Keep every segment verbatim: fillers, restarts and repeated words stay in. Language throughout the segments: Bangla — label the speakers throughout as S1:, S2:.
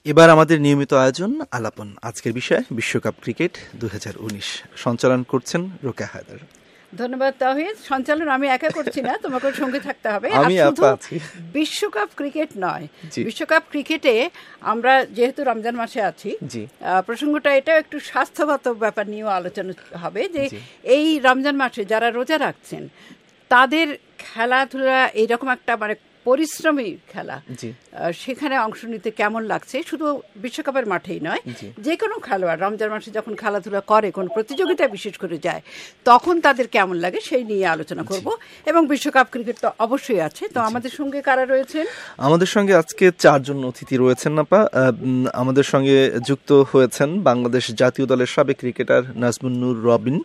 S1: এবার আমাদের নিয়মিত আয়োজন আলাপন। আজকের বিষয় বিশ্বকাপ ক্রিকেট দুই হাজার উনিশ। সঞ্চালন করছেন রোকেয়া হায়দার।
S2: ধন্যবাদ তাহিদ। সঞ্চালন আমি একা করছি না, তোমাকে সঙ্গে থাকতে হবে।
S1: আমি
S2: শুধু বিশ্বকাপ ক্রিকেট নয়, বিশ্বকাপ ক্রিকেটে আমরা যেহেতু রমজান মাসে আছি, প্রসঙ্গটা এটাও একটু স্বাস্থ্যগত ব্যাপার নিয়েও আলোচনা হবে যে এই রমজান মাসে যারা রোজা রাখছেন তাদের খেলাধুলা এইরকম একটা মানে পরিশ্রমী খেলা, সেখানে অংশ নিতে কেমন লাগছে, শুধু বিশ্বকাপের মাঠেই নয়, যে কোনো খেলোয়াড় রমজান মাসে যখন খেলাধুলা করে, কোন প্রতিযোগিতায় বিশেষ করে যায়, তখন তাদের কেমন লাগে সেই নিয়ে আলোচনা করব। এবং বিশ্বকাপ ক্রিকেট তো অবশ্যই আছে। তো আমাদের সঙ্গে কারা রয়েছেন?
S1: আমাদের সঙ্গে আজকে চারজন অতিথি রয়েছেন। আপা, আমাদের সঙ্গে যুক্ত হয়েছেন বাংলাদেশ জাতীয় দলের সাবেক ক্রিকেটার নাজমুন্নুর রবিন।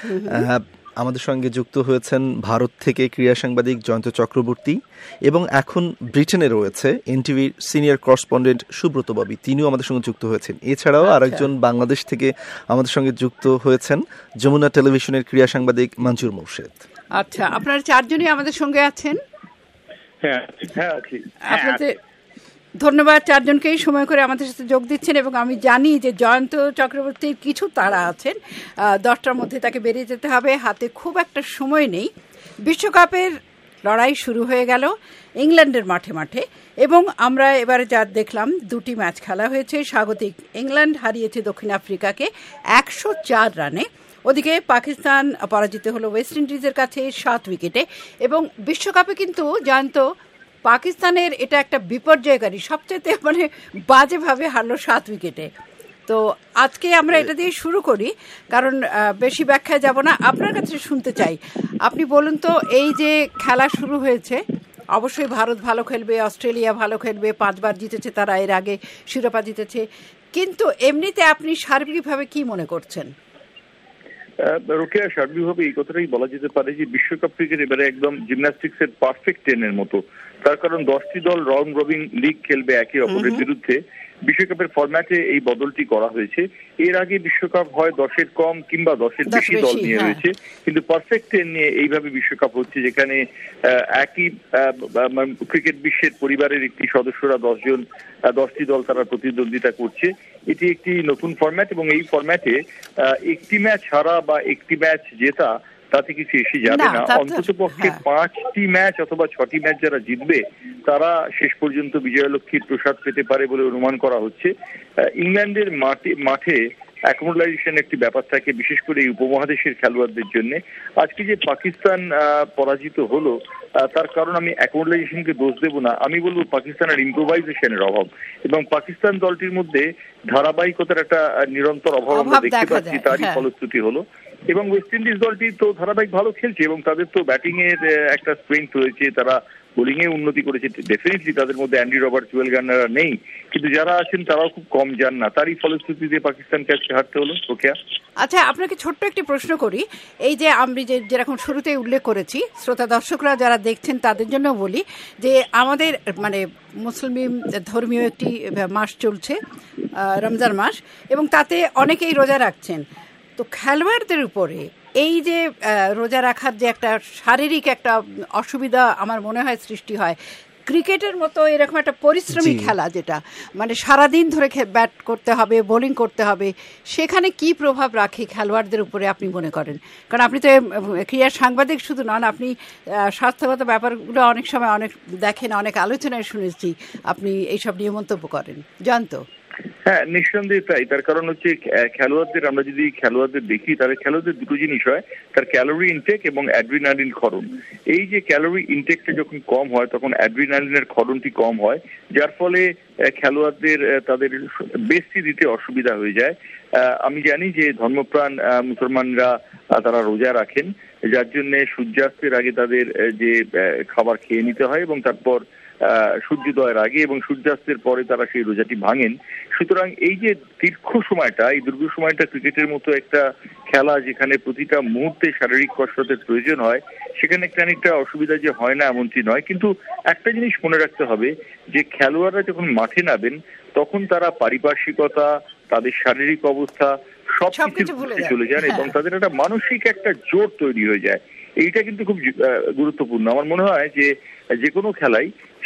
S1: আমাদের সঙ্গে যুক্ত হয়েছেন ভারত থেকে ক্রীড়া সাংবাদিক জয়ন্ত চক্রবর্তী, এবং এখন ব্রিটেনে রয়েছে এনটিভির সিনিয়র করেসপন্ডেন্ট সুব্রত ববি, তিনিও আমাদের সঙ্গে যুক্ত হয়েছেন। এছাড়াও আরেকজন বাংলাদেশ থেকে আমাদের সঙ্গে যুক্ত হয়েছেন যমুনা টেলিভিশনের ক্রীড়া সাংবাদিক মঞ্জুর মোর্শেদ।
S2: আচ্ছা, আপনারা চারজনই আমাদের সঙ্গে আছেন?
S3: হ্যাঁ, হ্যাঁ আছি।
S2: আপনাদের ধন্যবাদ চারজনকেই সময় করে আমাদের সাথে যোগ দিচ্ছেন। এবং আমি জানি যে জয়ন্ত চক্রবর্তীর কিছু তাড়া আছেন, দশটার মধ্যে তাকে বেরিয়ে যেতে হবে, হাতে খুব একটা সময় নেই। বিশ্বকাপের লড়াই শুরু হয়ে গেল ইংল্যান্ডের মাঠে মাঠে, এবং আমরা এবারে যা দেখলাম দুটি ম্যাচ খেলা হয়েছে। স্বাগতিক ইংল্যান্ড হারিয়েছে দক্ষিণ আফ্রিকাকে একশো চার রানে, ওদিকে পাকিস্তান পরাজিত হলো ওয়েস্ট ইন্ডিজের কাছে সাত উইকেটে। এবং বিশ্বকাপে কিন্তু জয়ন্ত পাকিস্তানের এটা একটা বিপর্যয়কারী, সবচেয়ে মানে বাজেভাবে হারলো সাত উইকেটে। তো আজকে আমরা এটা দিয়ে শুরু করি, কারণ বেশি ব্যাখ্যায় যাব না, আপনার কাছে শুনতে চাই। আপনি বলুন তো, এই যে খেলা শুরু হয়েছে, অবশ্যই ভারত ভালো খেলবে, অস্ট্রেলিয়া ভালো খেলবে, পাঁচবার জিতেছে তারা, এর আগে শিরোপা জিতেছে, কিন্তু এমনিতে আপনি সার্বিকভাবে কি মনে করছেন?
S3: রোকেয়া, সার্বিকভাবে এই কথাটাই বলা যেতে পারে যে বিশ্বকাপ ক্রিকেট এবারে একদম জিমন্যাস্টিক্সের পারফেক্ট টেনের মতো। তার কারণ দশটি দল রাউন্ড রবিন লিগ খেলবে একে অপরের বিরুদ্ধে। বিশ্বকাপের ফরম্যাটে এই বদলটি করা হয়েছে। এর আগে বিশ্বকাপ হয় দশের কম কিংবা দশের বেশি দল নিয়ে রয়েছে, কিন্তু পারফেক্ট টেন নিয়ে এইভাবে বিশ্বকাপ হচ্ছে, যেখানে একই ক্রিকেট বিশ্বের পরিবারের একটি সদস্যরা দশজন দশটি দল তারা প্রতিদ্বন্দ্বিতা করছে। এটি একটি নতুন ফরম্যাট, এবং এই ফরম্যাটে একটি ম্যাচ হারা বা একটি ম্যাচ জেতা তাতে কিছু এসে যাবে না। অন্তত পক্ষে পাঁচটি ম্যাচ অথবা ছটি ম্যাচ যারা জিতবে তারা শেষ পর্যন্ত বিজয়লক্ষ্মীর প্রসাদ পেতে পারে বলে অনুমান করা হচ্ছে। ইংল্যান্ডের মাঠে মাঠে অ্যাকোমোডেশন একটি ব্যাপার থাকে, বিশেষ করে এই উপমহাদেশের খেলোয়াড়দের জন্য। আজকে যে পাকিস্তান পরাজিত হলো তার কারণ আমি অ্যাকোমোডেশনকে দোষ দেব না, আমি বলবো পাকিস্তানের ইম্প্রোভাইজেশনের অভাব, এবং পাকিস্তান দলটির মধ্যে ধারাবাহিকতার একটা নিরন্তর অভাব আমরা দেখতে পাচ্ছি, তারই ফলশ্রুতি হলো। এবং ওয়েস্ট ইন্ডিজ দলটি তো ধারাবাহিক ভালো খেলছে, এবং তাদের তো ব্যাটিং এর একটা স্ট্রেংথ রয়েছে, তারা বোলিং এ উন্নতি করেছে। ডেফিনেটলি তাদের মধ্যে অ্যান্ডি রবার্ট, জুয়েল গার্নাররা নেই, কিন্তু যারা আছেন তারাও খুব কম যান না, তারই ফলশ্রুতিতে পাকিস্তানকে আজকে হারতে হলো। ওকে,
S2: আচ্ছা, আপনাকে ছোট্ট একটি প্রশ্ন করি। এই যে আমি যে যেরকম শুরুতেই উল্লেখ করেছি, শ্রোতা দর্শকরা যারা দেখছেন তাদের জন্য বলি যে আমাদের মানে মুসলিম ধর্মীয় একটি মাস চলছে, রমজান মাস, এবং তাতে অনেকেই রোজা রাখছেন। তো খেলোয়াড়দের উপরে এই যে রোজা রাখার যে একটা শারীরিক একটা অসুবিধা আমার মনে হয় সৃষ্টি হয়, ক্রিকেটের মতো এরকম একটা পরিশ্রমী খেলা যেটা মানে সারাদিন ধরে ব্যাট করতে হবে, বোলিং করতে হবে, সেখানে কি প্রভাব রাখে খেলোয়াড়দের উপরে আপনি মনে করেন? কারণ আপনি তো ক্রীড়া সাংবাদিক শুধু নন, আপনি স্বাস্থ্যগত ব্যাপারগুলো অনেক সময় অনেক দেখেন, অনেক আলোচনায় শুনেছি আপনি এইসব নিয়ে মন্তব্য করেন। জানতো?
S3: হ্যাঁ, নিঃসন্দেহে তাই। তার কারণ হচ্ছে খেলোয়াড়দের, আমরা যদি খেলোয়াড়দের দেখি তাহলে খেলোয়াড়দের দুটো জিনিস হয়, তার ক্যালোরি ইনটেক এবং অ্যাড্রিনালিন ক্ষরণ। এই যে ক্যালোরি ইনটেকটা যখন কম হয় তখন অ্যাড্রিনালিনের ক্ষরণটি কম হয়, যার ফলে খেলোয়াড়দের তাদের বেশি দিতে অসুবিধা হয়ে যায়। আমি জানি যে ধর্মপ্রাণ মুসলমানরা তারা রোজা রাখেন, যার জন্য সূর্যাস্তের আগে তাদের যে খাবার খেয়ে নিতে হয়, এবং তারপর সূর্যোদয়ের আগে এবং সূর্যাস্তের পরে তারা সেই রোজাটি ভাঙেন। সুতরাং এই যে দীর্ঘ সময়টা, এই দীর্ঘ সময়টা ক্রিকেটের মতো একটা খেলা যেখানে প্রতিটা মুহূর্তে শারীরিক কসরতের প্রয়োজন হয়, সেখানে খানিকটা অসুবিধা যে হয় না এমনটি নয়। কিন্তু একটা জিনিস মনে রাখতে হবে যে খেলোয়াড়রা যখন মাঠে নামেন তখন তারা পারিপার্শ্বিকতা, তাদের শারীরিক অবস্থা সবকিছু চলে যান, এবং তাদের একটা মানসিক একটা জোর তৈরি হয়ে যায়। এইটা কিন্তু খুব গুরুত্বপূর্ণ। আমার মনে হয় যে যে কোনো খেলাই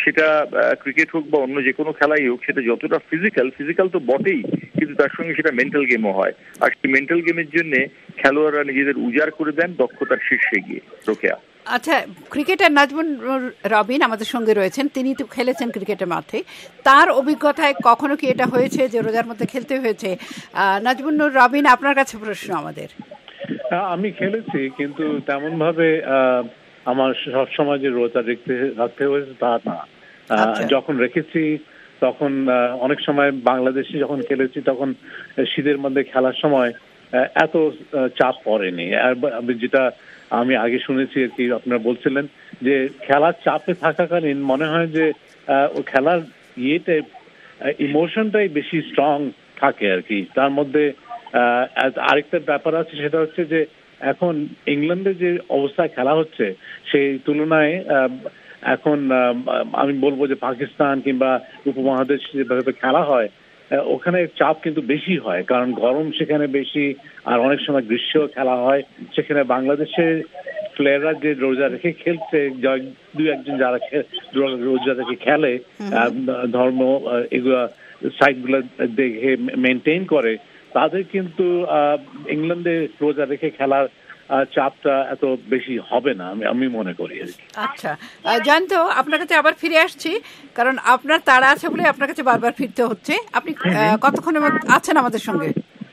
S3: সেটা ক্রিকেট হোক বা অন্য যে কোনো খেলাই হোক, সেটা যতটা ফিজিক্যাল ফিজিক্যাল তো বটেই, কিন্তু তার সঙ্গে সেটা মেন্টাল গেমও হয়। আর সেই মেন্টাল গেমের জন্য খেলোয়াড়রা নিজেদের উজাড় করে দেন দক্ষতার শীর্ষে গিয়ে। রোকেয়া,
S2: আচ্ছা, ক্রিকেটার নাজমুন রবিন আমাদের সঙ্গে রয়েছেন, তিনি তো খেলেছেন ক্রিকেটের মাঠে, তার অভিজ্ঞতায় কখনো কি এটা হয়েছে যে রোজার মধ্যে খেলতে হয়েছে? নাজমুন রবিন, আপনার কাছে প্রশ্ন আমাদের।
S4: আমি খেলেছি, কিন্তু তেমন ভাবে আমার সবসময় যে রোজা দেখতে রাখতে হয়েছে তা না। যখন রেখেছি তখন অনেক সময় বাংলাদেশে যখন খেলেছি তখন শীতের মধ্যে খেলার সময় এত চাপ পড়েনি। আর যেটা আমি আগে শুনেছি আর কি, আপনারা বলছিলেন যে খেলার চাপে থাকাকালীন মনে হয় যে ও খেলার ইয়েতে ইমোশনটাই বেশি স্ট্রং থাকে আর কি। তার মধ্যে আরেকটা ব্যাপার আছে, সেটা হচ্ছে যে এখন ইংল্যান্ডে যে অবস্থায় খেলা হচ্ছে সেই তুলনায় এখন আমি বলবো যে পাকিস্তান কিংবা উপমহাদেশে যেভাবে খেলা হয় ওখানে চাপ কিন্তু বেশি হয়, কারণ গরম সেখানে বেশি, আর অনেক সময় গ্রীষ্মেও খেলা হয়। সেখানে বাংলাদেশের প্লেয়াররা যে রোজা রেখে খেলছে, দুই একজন যারা রোজা রেখে খেলে, ধর্ম এগুলা সাইট গুলা দেখে মেনটেন করে, তাদের কিন্তু ইংল্যান্ডে রোজা রেখে খেলার চাপটা এত বেশি হবে না আমি আমি মনে করি।
S2: আচ্ছা, জানতো আপনার কাছে আবার ফিরে আসছি, কারণ আপনার তাড়া আছে বলে আপনার কাছে বারবার ফিরতে হচ্ছে। আপনি কতক্ষণের মধ্যে আছেন আমাদের সঙ্গে?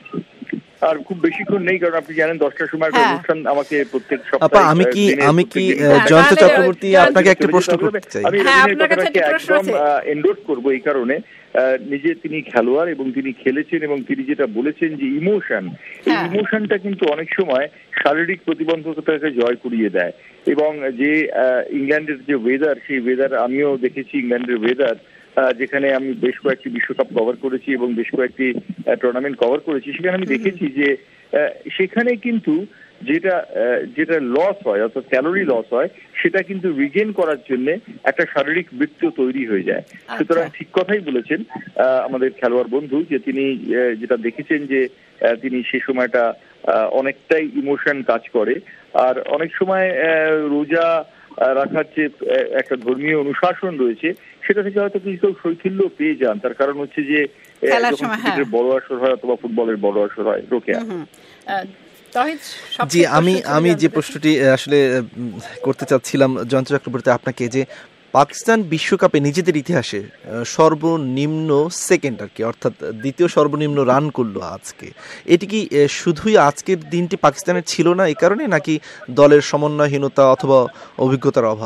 S3: আর খুব বেশিক্ষণ নেই, কারণ আপনি জানেন দশটার সময় একটা অনুষ্ঠান আমাকে প্রত্যেক
S1: সপ্তাহে। আমি কি আমি কি জয়ন্ত চক্রবর্তী আপনাকে একটা প্রশ্ন করতে চাই?
S3: আমি একদম এন্ডোর্স করবো এই কারণে, নিজে তিনি খেলোয়াড় এবং তিনি খেলেছেন, এবং তিনি যেটা বলেছেন যে ইমোশন, এই ইমোশনটা কিন্তু অনেক সময় শারীরিক প্রতিবন্ধকতাকে জয় করিয়ে দেয়। এবং যে ইংল্যান্ডের যে ওয়েদার, সেই ওয়েদার আমিও দেখেছি, ইংল্যান্ডের ওয়েদার যেখানে আমি বেশ কয়েকটি বিশ্বকাপ কভার করেছি এবং বেশ কয়েকটি টুর্নামেন্ট কভার করেছি, সেখানে আমি দেখেছি যে সেখানে কিন্তু যেটা যেটা লস হয়, অর্থাৎ ক্যালোরি লস হয়, সেটা কিন্তু রিগেন করার জন্য একটা শারীরিক বৃত্ত তৈরি হয়ে যায়। সুতরাং ঠিক কথাই বলেছেন আমাদের খেলোয়াড় বন্ধু, যে তিনি যেটা দেখেছেন যে তিনি সে সময়টা অনেকটাই ইমোশন কাজ করে। আর অনেক সময় রোজা রাখার যে একটা ধর্মীয় অনুশাসন রয়েছে, সেটা থেকে হয়তো কিছু শৈথিল্য পেয়ে যান। তার কারণ হচ্ছে যে ক্রিকেটের বড় আসর হয় অথবা ফুটবলের বড় আসর হয়। রোকেয়া,
S1: জি, আমি আমি যে প্রশ্নটি আসলে করতে চাচ্ছিলাম জয়ন্ত চক্রবর্তী আপনাকে, যে পাকিস্তান বিশ্বকাপে নিজেদের ইতিহাসে সর্বনিম্ন সেকেন্ড আর কি, অর্থাৎ দ্বিতীয় সর্বনিম্ন রান করলো আজকে, এটি কি শুধুই আজকের দিনটি পাকিস্তানের ছিল না এই কারণে, নাকি দলের সমন্বয়হীনতা অথবা অভিজ্ঞতার অভাব?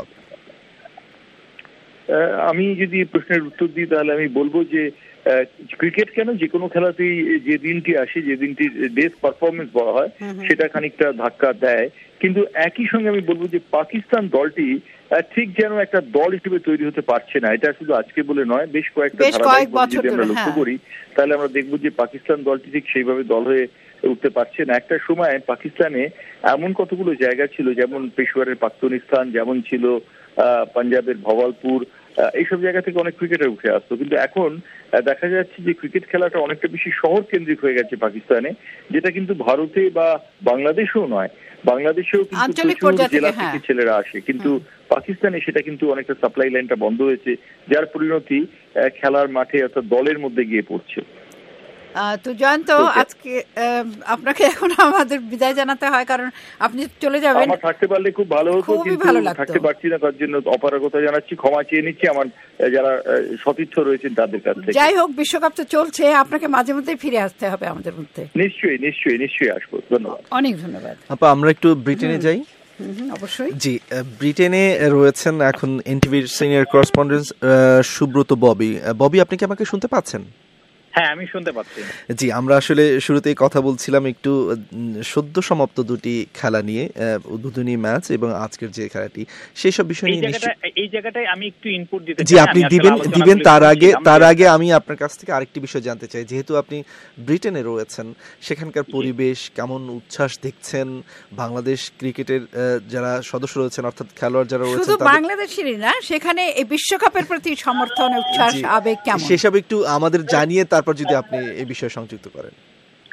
S3: আমি যদি প্রশ্নের উত্তর দিই তাহলে আমি বলবো যে ক্রিকেট কেন, যে কোনো খেলাতেই যে দিনটি আসে, যে দিনটি বেস্ট পারফরমেন্স বলা হয়, সেটা খানিকটা ধাক্কা দেয়। কিন্তু একই সঙ্গে আমি বলবো যে পাকিস্তান দলটি ঠিক যেন একটা দল হিসেবে তৈরি হতে পারছে না। এটা শুধু আজকে বলে নয়, বেশ কয়েকটা ধারাবাহিক যদি আমরা লক্ষ্য করি তাহলে আমরা দেখবো যে পাকিস্তান দলটি ঠিক সেইভাবে দল হয়ে উঠতে পারছে না। একটা সময় পাকিস্তানে এমন কতগুলো জায়গা ছিল, যেমন পেশোয়ারের পাকিস্তান, যেমন ছিল পাঞ্জাবের ভওয়ালপুর, এইসব জায়গা থেকে অনেক ক্রিকেটার উঠে আসতো। কিন্তু এখন দেখা যাচ্ছে যে ক্রিকেট খেলাটা অনেকটা বেশি শহর কেন্দ্রিক হয়ে গেছে পাকিস্তানে, যেটা কিন্তু ভারতে বা বাংলাদেশেও নয়। বাংলাদেশেও কিন্তু জেলা থেকে ছেলেরা আসে, কিন্তু পাকিস্তানে সেটা কিন্তু অনেকটা সাপ্লাই লাইনটা বন্ধ হয়েছে, যার পরিণতি খেলার মাঠে অর্থাৎ দলের মধ্যে গিয়ে পড়ছে।
S2: তো জয়ন্ত, আজকে আপনাকে এখন আমাদের বিদায় জানাতে হয়, কারণ আপনি চলে যাবেন।
S3: আমার থাকতে পারলে খুব ভালো হতো, কিন্তু থাকতে পারছি না, তার জন্য অপারগতা জানাচ্ছি, ক্ষমা চেয়ে নিচ্ছি আমার যারা সতীর্থ রয়েছেন তাদের কাছ থেকে।
S2: যাই হোক, বিশ্বকাপ তো চলছে, আপনাকে মাঝে মধ্যে ফিরে আসতে হবে আমাদের মধ্যে।
S3: নিশ্চয়ই নিশ্চয়ই নিশ্চয়ই আসবো। ধন্যবাদ,
S2: অনেক ধন্যবাদ।
S1: আপা, আমরা একটু ব্রিটেনে যাই।
S2: অবশ্যই।
S1: জি, ব্রিটেনে রয়েছেন এখন এনটিভির সিনিয়র করেসপন্ডেন্ট সুব্রত ববি। ববি, আপনি কি আমাকে শুনতে পাচ্ছেন?
S5: হ্যাঁ, আমি শুনতে পাচ্ছি।
S1: জি, আমরা আসলে শুরুতেই কথা বলছিলাম একটু সদ্য সমাপ্ত দুটি খেলা নিয়ে, উদ্বোধনী ম্যাচ এবং আজকের যে খেলাটি, সেই সব বিষয় নিয়ে।
S5: এই জায়গাটায় আমি একটু ইনপুট দিতে চাই।
S1: জি, আপনি দিবেন দিবেন তার আগে তার আগে আমি আপনার কাছ থেকে আরেকটি বিষয় জানতে চাই। যেহেতু আপনি ব্রিটেনে রয়েছেন, সেখানকার পরিবেশ কেমন, উচ্ছ্বাস দেখছেন? বাংলাদেশ ক্রিকেটের যারা সদস্য রয়েছেন, অর্থাৎ খেলোয়াড় যারা রয়েছেন,
S2: শুধু বাংলাদেশেরই না, সেখানে এই বিশ্বকাপের প্রতি সমর্থন, উচ্ছ্বাস, আবেগ কেমন,
S1: সেসব একটু আমাদের জানিয়ে তারপর যদি আপনি এই বিষয়ে সংযুক্ত করেন।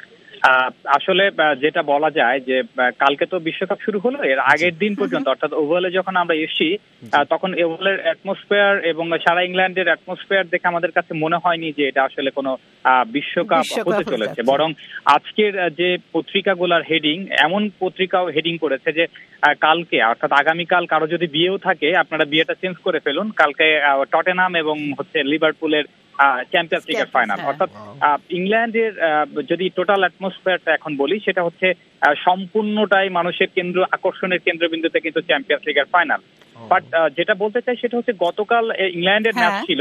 S5: আসলে যেটা বলা যায় যে কালকে তো বিশ্বকাপ শুরু হলো, এর আগের দিন পর্যন্ত অর্থাৎ ওভালে যখন আমরা এসেছি তখন ওভালের অ্যাটমসফিয়ার এবং সারা ইংল্যান্ডের অ্যাটমসফিয়ার দেখে আমাদের কাছে মনে হয়নি যে এটা আসলে কোনো বিশ্বকাপ হতে চলেছে। বরং আজকের যে পত্রিকাগুলোর হেডিং, এমন পত্রিকাও হেডিং করেছে যে কালকে অর্থাৎ আগামীকাল কারো যদি বিয়েও থাকে আপনারা বিয়েটা চেঞ্জ করে ফেলুন, কালকে টটেনহাম এবং হচ্ছে লিভারপুলের চ্যাম্পিয়ন্স লিগের ফাইনাল। অর্থাৎ ইংল্যান্ডের যদি টোটাল অ্যাটমসফিয়ারটা এখন বলি সেটা হচ্ছে সম্পূর্ণটাই মানুষের কেন্দ্র, আকর্ষণের কেন্দ্রবিন্দুতে কিন্তু চ্যাম্পিয়ন্স লিগের ফাইনাল। বাট যেটা বলতে চাই সেটা হচ্ছে গতকাল ইংল্যান্ডের ম্যাচ ছিল,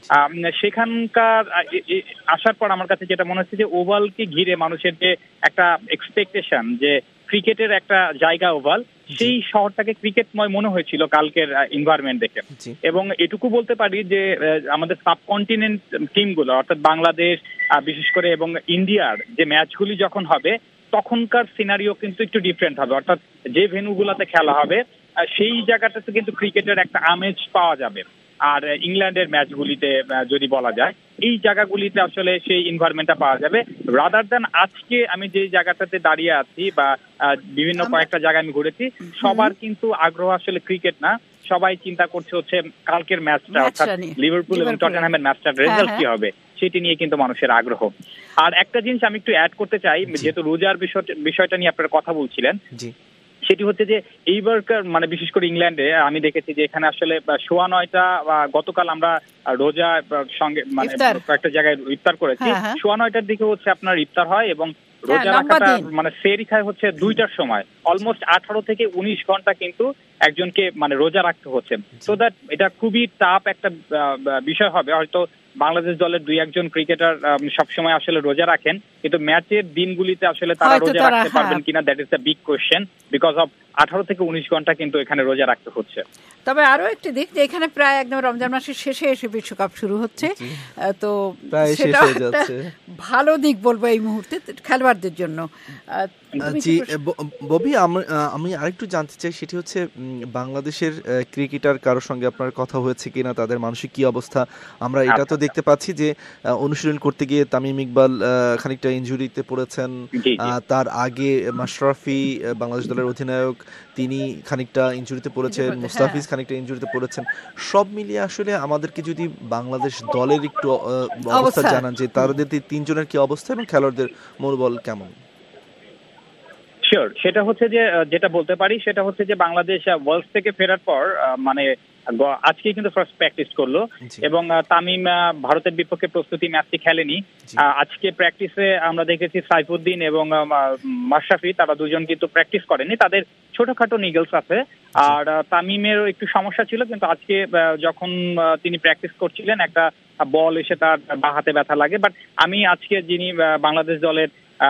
S5: সেখানকার আসার পর আমার কাছে যেটা মনে হচ্ছে যে ওভালকে ঘিরে মানুষের যে একটা এক্সপেকটেশন যে ক্রিকেটের একটা জায়গা ওভাল, সেই শহরটাকে ক্রিকেটময় মনে হয়েছিল কালকের এনভায়রনমেন্ট দেখে। এবং এটুকু বলতে পারি যে আমাদের সাবকন্টিনেন্ট টিমগুলো অর্থাৎ বাংলাদেশ বিশেষ করে এবং ইন্ডিয়ার যে ম্যাচগুলি যখন হবে তখনকার সিনারিও কিন্তু একটু ডিফারেন্ট হবে। অর্থাৎ যে ভেন্যুগুলোতে খেলা হবে সেই জায়গাটাতে কিন্তু ক্রিকেটের একটা আমেজ পাওয়া যাবে। আর ইংল্যান্ডের ম্যাচগুলিতে যদি বলা যায় এই জায়গাগুলিতে আসলে সেই এনভায়রনমেন্টটা পাওয়া যাবে রাদার দ্যান আজকে আমি যে জায়গাটাতে দাঁড়িয়ে আছি বা বিভিন্ন কয়েকটা জায়গায় আমি ঘুরেছি, সবার কিন্তু আগ্রহ আসলে ক্রিকেট না, সবাই চিন্তা করছে হচ্ছে কালকের ম্যাচটা অর্থাৎ লিভারপুল এবং টটেনহামের ম্যাচটার রেজাল্ট কি হবে সেটি নিয়ে কিন্তু মানুষের আগ্রহ। আর একটা জিনিস আমি একটু অ্যাড করতে চাই, যেহেতু রোজার বিষয়টা নিয়ে আপনারা কথা বলছিলেন, সেটি হচ্ছে যে এইবারকার মানে বিশেষ করে ইংল্যান্ডে আমি দেখেছি যে এখানে আসলে সোয়া নয়টা গতকাল আমরা রোজা সঙ্গে মানে কয়েকটা জায়গায় ইফতার করেছি, সোয়া নয়টার দিকে হচ্ছে আপনার ইফতার হয় এবং রোজা রাখাটা মানে সেহরি খায় হচ্ছে দুইটার সময়। অলমোস্ট আঠারো থেকে উনিশ ঘন্টা কিন্তু একজনকে মানে রোজা রাখতে হচ্ছে। সো দ্যাট এটা খুবই টাফ একটা বিষয় হবে। হয়তো বাংলাদেশ দলের দুই একজন ক্রিকেটার সবসময় আসলে রোজা রাখেন, কিন্তু ম্যাচের দিনগুলিতে আসলে তারা রোজা রাখতে পারবেন কিনা that is the big question, because of আঠারো থেকে উনিশ ঘন্টা কিন্তু এখানে রোজা রাখতে হচ্ছে।
S2: তবে আরো একটি দিক যে এখানে প্রায় একদম রমজান মাসের শেষে এসে বিশ্বকাপ শুরু হচ্ছে, তো সেটা ভালো দিক বলবো এই মুহূর্তে খেলোয়াড়দের জন্য।
S1: জি ববি, আমি আরেকটু জানতে চাই, সেটি হচ্ছে বাংলাদেশের ক্রিকেটার কারোর সঙ্গে আপনার কথা হয়েছে কিনা, তাদের মানসিক কি অবস্থা? আমরা এটা তো দেখতে পাচ্ছি যে অনুশীলন করতে গিয়ে তামিম ইকবাল খানিকটা ইনজুরিতে পড়েছেন, তার আগে মাশরাফি বাংলাদেশ দলের অধিনায়ক তিনি খানিকটা ইনজুরিতে পড়েছেন, মুস্তাফিজ খানিকটা ইনজুরিতে পড়েছেন। সব মিলিয়ে আসলে আমাদেরকে যদি বাংলাদেশ দলের একটু অবস্থা জানান যে তাদের তিনজনের কি অবস্থা এবং খেলোয়াড়দের মনোবল কেমন?
S5: শিওর, সেটা হচ্ছে যে যেটা বলতে পারি সেটা হচ্ছে যে বাংলাদেশ ওয়ার্ল্ড থেকে ফেরার পর মানে আজকে কিন্তু ফার্স্ট প্র্যাকটিস করলো এবং তামিম ভারতের বিপক্ষে প্রস্তুতি ম্যাচটি খেলেনি। আজকে প্র্যাকটিসে আমরা দেখেছি সাইফুদ্দিন এবং মাশরাফি তারা দুজন কিন্তু প্র্যাকটিস করেনি, তাদের ছোটখাটো নিগলস আছে। আর তামিমেরও একটু সমস্যা ছিল, কিন্তু আজকে যখন তিনি প্র্যাকটিস করছিলেন একটা বল এসে তার বাঁ হাতে ব্যথা লাগে। বাট আমি আজকে যিনি বাংলাদেশ দলের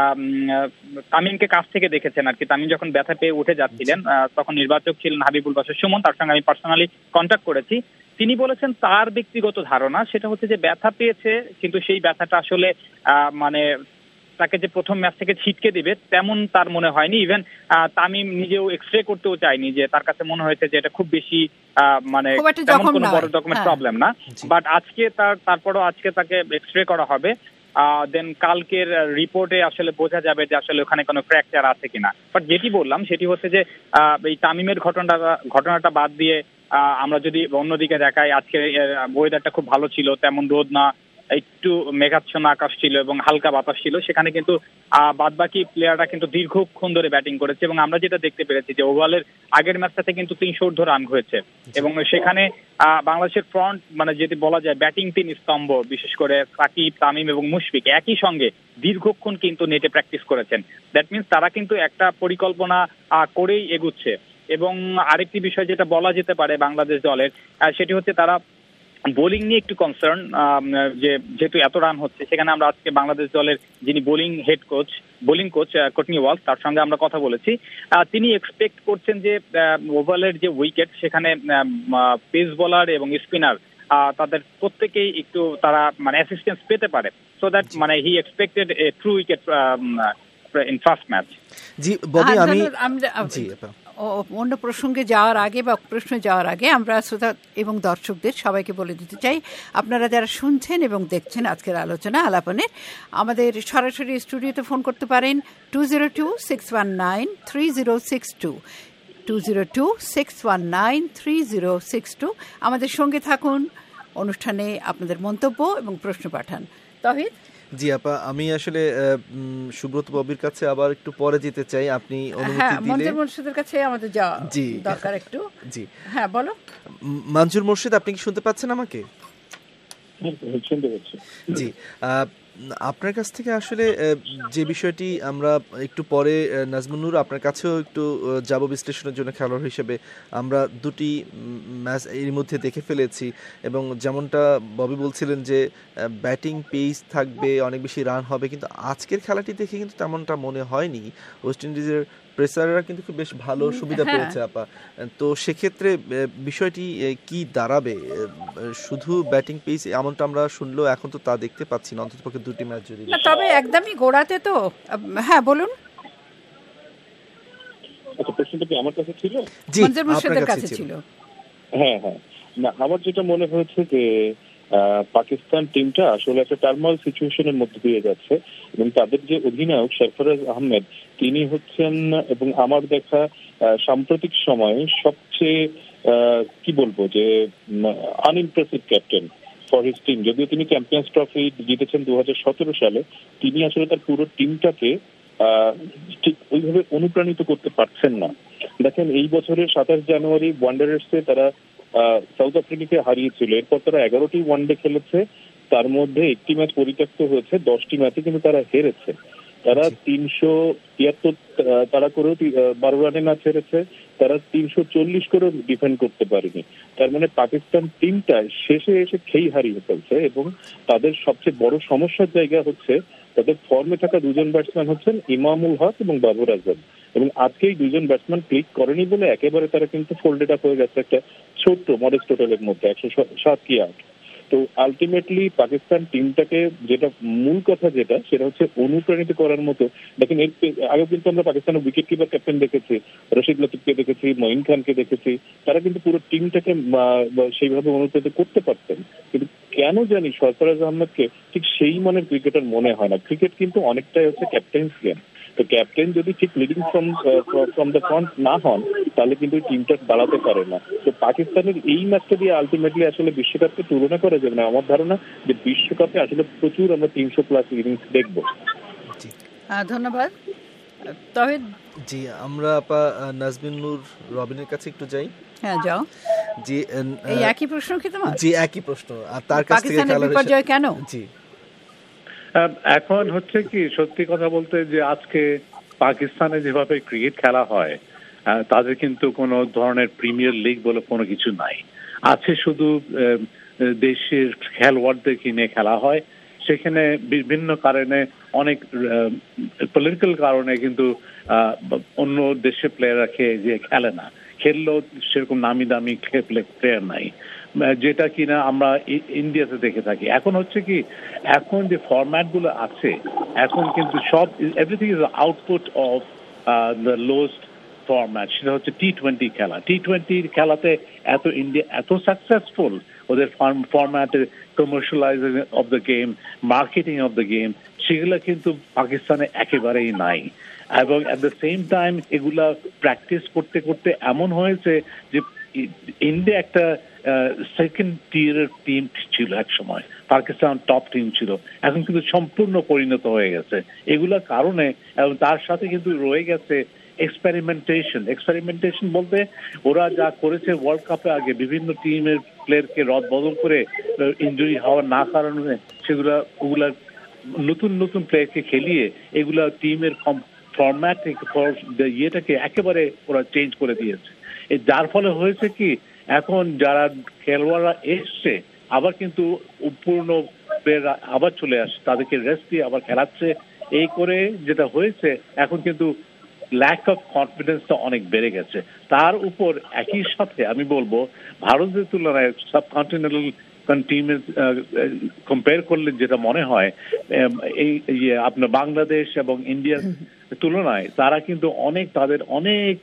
S5: তামিমকে কাছ থেকে দেখেছেন আর কি, তামিম যখন ব্যথা পেয়ে উঠে যাচ্ছিলেন তখন নির্বাচক ছিলেন হাবিবুল বাশার সুমন, তার সঙ্গে আমি পার্সোনালি কন্ট্যাক্ট করেছি। তিনি বলেছেন তার ব্যক্তিগত ধারণা সেটা হচ্ছে যে ব্যথা পেয়েছে, কিন্তু সেই ব্যথাটা আসলে মানে তাকে যে প্রথম ম্যাচ থেকে ছিটকে দিবে তেমন তার মনে হয়নি। ইভেন তামিম নিজেও এক্স রে করতেও চায়নি, যে তার কাছে মনে হয়েছে যে এটা খুব বেশি মানে তেমন কোনো বড় রকমের প্রবলেম না। বাট আজকে তার তারপরও আজকে তাকে এক্স রে করা হবে, দেন কালকের রিপোর্টে আসলে বোঝা যাবে যে আসলে ওখানে কোনো ফ্র্যাকচার আছে কিনা। বাট যেটি বললাম সেটি হচ্ছে যে এই তামিমের ঘটনাটা ঘটনাটা বাদ দিয়ে আমরা যদি অন্যদিকে দেখাই, আজকে ওয়েদারটা খুব ভালো ছিল, তেমন রোদ না, একটু মেঘাচ্ছন্ন আকাশ ছিল এবং হালকা বাতাস ছিল। সেখানে কিন্তু বাদ বাকি প্লেয়াররা কিন্তু দীর্ঘক্ষণ ধরে ব্যাটিং করেছে এবং আমরা যেটা দেখতে পেরেছি যে ওভালের আগের ম্যাচটাতে কিন্তু তিনশো ঊর্ধ্ব রান হয়েছে এবং সেখানে বাংলাদেশের ফ্রন্ট মানে যদি বলা যায় ব্যাটিং তিন স্তম্ভ, বিশেষ করে সাকিব, তামিম এবং মুশফিক একই সঙ্গে দীর্ঘক্ষণ কিন্তু নেটে প্র্যাকটিস করেছেন। দ্যাট মিনস তারা কিন্তু একটা পরিকল্পনা করেই এগুচ্ছে। এবং আরেকটি বিষয় যেটা বলা যেতে পারে বাংলাদেশ দলের, সেটি হচ্ছে তারা বোলিং নিয়ে একটু কনসার্ন, যে যেহেতু এত রান হচ্ছে। সেখানে আমরা আজকে বাংলাদেশ দলের যিনি bowling head coach bowling coach Courtney Walsh, তার সঙ্গে আমরা কথা বলেছি। তিনি এক্সপেক্ট করছেন যে ওভালের যে উইকেট সেখানে পেস বোলার এবং স্পিনার তাদের প্রত্যেকেই একটু তারা মানে অ্যাসিস্ট্যান্স পেতে পারে, সো দ্যাট মানে he expected a true wicket in first match.
S1: জি ববি, আমি
S2: অন্য প্রসঙ্গে যাওয়ার আগে বা প্রশ্নে যাওয়ার আগে আমরা শ্রোতা এবং দর্শকদের সবাইকে বলে দিতে চাই, আপনারা যারা শুনছেন এবং দেখছেন আজকের আলোচনা আলাপনের, আমাদের সরাসরি স্টুডিওতে ফোন করতে পারেন two zero two six one nine three zero six two two zero two six one nine three zero six two আমাদের সঙ্গে থাকুন, অনুষ্ঠানে আপনাদের মন্তব্য এবং প্রশ্ন পাঠান। তহিদ?
S1: জি আপা, আমি আসলে সুব্রত ববির কাছে আবার একটু পরে যেতে চাই, আপনি অনুমতি দিলে।
S2: মঞ্জুর মুর্শিদের কাছে আমাদের যাওয়া
S1: জি
S2: দরকার একটু।
S1: জি
S2: হ্যাঁ বলো।
S1: মঞ্জুর মুর্শিদ, আপনি কি শুনতে পাচ্ছেন আমাকে?
S3: শুনতে পাচ্ছি।
S1: জি, আপনার কাছ থেকে আসলে যে বিষয়টি আমরা একটু পরে নাজমুন্নুর আপনার কাছেও একটু যাব বিশ্লেষণের জন্য খেলোয়াড় হিসেবে, আমরা দুটি ম্যাচ এর মধ্যে দেখে ফেলেছি এবং যেমনটা ববি বলছিলেন যে ব্যাটিং পেস থাকবে, অনেক বেশি রান হবে, কিন্তু আজকের খেলাটি দেখে কিন্তু তেমনটা মনে হয়নি। ওয়েস্ট ইন্ডিজের প্রেসাররা কিন্তু খুব বেশ ভালো সুবিধা পেয়েছে আপা। তো সেক্ষেত্রে বিষয়টি কি দাঁড়াবে? শুধু ব্যাটিং পেস এমনটা আমরা শুনলেও এখন তো তা দেখতে পাচ্ছি না, অন্ততপক্ষে দুটি ম্যাচ যদি।
S2: তবে একদমই গোড়াতে তো। হ্যাঁ বলুন।
S3: আচ্ছা, প্রশ্নটা কি আমার কাছে ছিল?
S1: জি, আপনার কাছে ছিল।
S3: হ্যাঁ হ্যাঁ, না আমার যেটা মনে হয়েছে যে পাকিস্তান টিমটা আসলে একটা টার্মাল সিচুয়েশনের মধ্যে দিয়ে যাচ্ছে এবং তাদের যে অধিনায়ক সরফরাজ আহমেদ, তিনি হচ্ছেন এবং আমার দেখা সাম্প্রতিক সময়ে সবচেয়ে কি বলবো যে unimpressive captain for his team. যদিও তিনি চ্যাম্পিয়ন্স ট্রফি জিতেছেন দু হাজার সতেরো সালে, তিনি আসলে তার পুরো টিমটাকে ঠিক ওইভাবে অনুপ্রাণিত করতে পারছেন না। দেখেন, এই বছরের সাতাশ জানুয়ারি ওয়ান্ডারার্সে তারা সাউথ আফ্রিকাকে হারিয়েছিল, এরপর তারা এগারোটি ওয়ানডে খেলেছে, তার মধ্যে একটি ম্যাচ পরিত্যক্ত হয়েছে, দশটি ম্যাচে কিন্তু তারা হেরেছে। তারা তিনশো তিয়াত্তর তারা করেও বারো রানে ম্যাচ হেরেছে, তারা তিনশো চল্লিশ করেও ডিফেন্ড করতে পারেনি। তার মানে পাকিস্তান টিমটা শেষে এসে খেই হারিয়ে ফেলছে এবং তাদের সবচেয়ে বড় সমস্যার জায়গা হচ্ছে তাদের ফর্মে থাকা দুজন ব্যাটসম্যান হচ্ছেন ইমামুল হক এবং বাবর আজম, এবং আজকে এই দুজন ব্যাটসম্যান ক্লিক করেনি বলে একেবারে তারা কিন্তু ফোল্ডেড আপ হয়ে গেছে একটা ছোট্ট মডেস্ট টোটালের মধ্যে, একশো সাত কি আট। তো আলটিমেটলি পাকিস্তান টিমটাকে যেটা মূল কথা যেটা সেটা হচ্ছে অনুপ্রাণিত করার মতো। দেখেন, এর আগে কিন্তু আমরা পাকিস্তানের উইকেট কিপার ক্যাপ্টেন দেখেছি, রশিদ লতিফকে দেখেছি, মঈন খানকে দেখেছি, তারা কিন্তু পুরো টিমটাকে সেইভাবে অনুপ্রাণিত করতে পারতেন। কিন্তু কেন জানি সরফরাজ আহমেদকে ঠিক সেই মানের ক্রিকেটার মনে হয় না। ক্রিকেট কিন্তু অনেকটাই হচ্ছে ক্যাপ্টেন্স গেম। তো ক্যাপ্টেন যদি ঠিক leading from from the front না হন তাহলে কিন্তু টিমটা দাঁড়াতে পারে না। তো পাকিস্তানের এই ম্যাচটা দিয়ে আলটিমেটলি আসলে বিশ্বকাপকে তুলনা করা যাবে না। আমার ধারণা যে বিশ্বকাপে আসলে প্রচুর আমরা তিনশো প্লাস ইনিংস দেখবো।
S2: ধন্যবাদ তহিদ।
S1: জি, আমরা আপা নাজমিনুর রবিনের কাছে একটু যাই।
S2: হ্যাঁ যাও।
S1: জি,
S2: এই একই প্রশ্ন কি তোমার?
S1: জি, একই প্রশ্ন। আর তার কাছ থেকে
S2: পাকিস্তানের বিপর্যয় কেন?
S1: জি,
S4: এখন হচ্ছে কি, সত্যি কথা বলতে যে আজকে পাকিস্তানে যেভাবে ক্রিকেট খেলা হয় তাদের কিন্তু কোনো ধরনের প্রিমিয়ার লিগ বলে কোনো কিছু নাই। আছে শুধু দেশের খেলোয়াড়দের কিনে খেলা হয়, সেখানে বিভিন্ন কারণে অনেক পলিটিক্যাল কারণে কিন্তু অন্য দেশের প্লেয়াররা খেয়ে যে খেলে না, খেললেও সেরকম নামি দামি প্লেয়ার নাই, যেটা কিনা আমরা ইন্ডিয়াতে দেখে থাকি। এখন হচ্ছে কি, এখন যে ফরম্যাট গুলো আছে এখন কিন্তু সব everything is output of the lowest format, সেটা হচ্ছে টি টোয়েন্টি খেলা। টি টোয়েন্টির খেলাতে এত ইন্ডিয়া এত সাকসেসফুল, ওদের ফরম্যাটের commercialising of the game, marketing of the game, সেগুলো কিন্তু পাকিস্তানে একেবারেই নাই। এবং অ্যাট দ্য সেম টাইম এগুলা প্র্যাকটিস করতে করতে এমন হয়েছে যে ইন্ডিয়া একটা সেকেন্ড টিয়ারের টিম ছিল এক সময়, পাকিস্তান টপ টিম ছিল, এখন কিন্তু সম্পূর্ণ পরিণত হয়ে গেছে এগুলোর কারণে। এবং তার সাথে কিন্তু রয়ে গেছে এক্সপেরিমেন্টেশন। এক্সপেরিমেন্টেশন বলতে ওরা যা করেছে ওয়ার্ল্ড কাপে আগে বিভিন্ন টিমের প্লেয়ারকে রদ বদল করে ইনজুরি হওয়ার না কারণে সেগুলা ওগুলা নতুন নতুন প্লেয়ারকে খেলিয়ে এগুলা টিমের ফরম্যাট ইয়েটাকে একেবারে ওরা চেঞ্জ করে দিয়েছে। যার ফলে হয়েছে কি, এখন যারা খেলোয়াড়রা এসছে আবার কিন্তু পূর্ণ প্লেয়াররা আবার চলে আসছে, তাদেরকে রেস্ট দিয়ে আবার খেলাচ্ছে। এই করে যেটা হয়েছে, এখন কিন্তু ল্যাক অফ কনফিডেন্সটা অনেক বেড়ে গেছে। তার উপর একই সাথে আমি বলবো ভারতের তুলনায় সাবকন্টিনেন্টাল টিমের কম্পেয়ার করলে যেটা মনে হয়, এই আপনার বাংলাদেশ এবং ইন্ডিয়ার তুলনায় তারা কিন্তু অনেক তাদের অনেক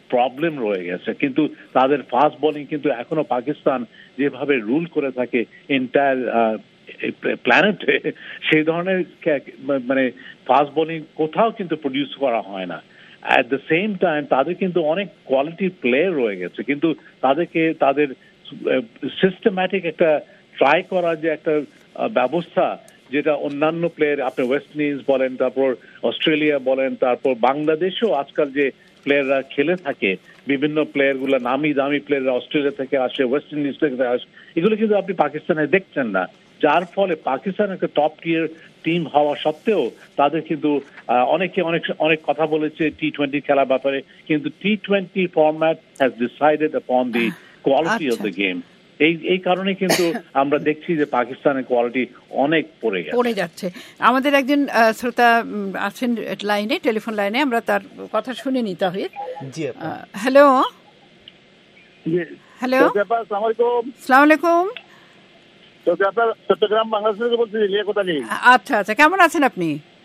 S4: প্রবলেম রয়ে গেছে, কিন্তু তাদের ফাস্ট বোলিং কিন্তু এখনো পাকিস্তান যেভাবে রুল করে থাকে এন্টায়ার প্ল্যানেটে, সেই ধরনের মানে ফাস্ট বোলিং কোথাও কিন্তু প্রডিউস করা হয় না। অ্যাট দ্য সেম টাইম তাদের কিন্তু অনেক কোয়ালিটি প্লেয়ার রয়ে গেছে, কিন্তু তাদেরকে তাদের সিস্টেম্যাটিক একটা ট্রাই করার যে একটা ব্যবস্থা, যেটা অন্যান্য প্লেয়ার, আপনি ওয়েস্ট ইন্ডিজ বলেন, তারপর অস্ট্রেলিয়া বলেন, তারপর বাংলাদেশেও আজকাল যে প্লেয়াররা খেলে থাকে, বিভিন্ন প্লেয়ার গুলা নামি দামি প্লেয়াররা অস্ট্রেলিয়া থেকে আসে, ওয়েস্ট ইন্ডিজ থেকে আসে, এগুলো কিন্তু আপনি পাকিস্তানে দেখছেন না। যার ফলে পাকিস্তান একটা টপ টিয়ার টিম হওয়া সত্ত্বেও তাদের কিন্তু অনেকে অনেক অনেক কথা বলেছে টি টোয়েন্টি খেলার ব্যাপারে, কিন্তু T twenty format has decided upon the quality of the game. এই এই কারণে কিন্তু আমরা দেখছি যে পাকিস্তানের কোয়ালিটি অনেক পড়ে গেছে
S2: পড়ে যাচ্ছে। আমাদের একজন শ্রোতা আছেন লাইনে, টেলিফোন লাইনে, আমরা তার কথা শুনে নিতে হবে। হ্যালো হ্যালো, আসসালামু আলাইকুম।
S6: চট্টগ্রাম বাংলাদেশ থেকে বলছি।
S2: আচ্ছা আচ্ছা, কেমন আছেন আপনি?